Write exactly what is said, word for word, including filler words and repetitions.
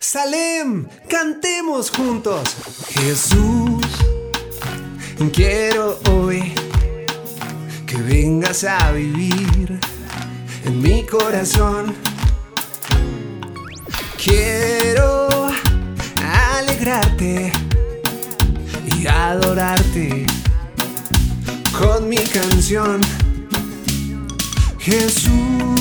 Salem, cantemos juntos. Jesús, quiero hoy que vengas a vivir en mi corazón. Quiero alegrarte y adorarte con mi canción. Jesús,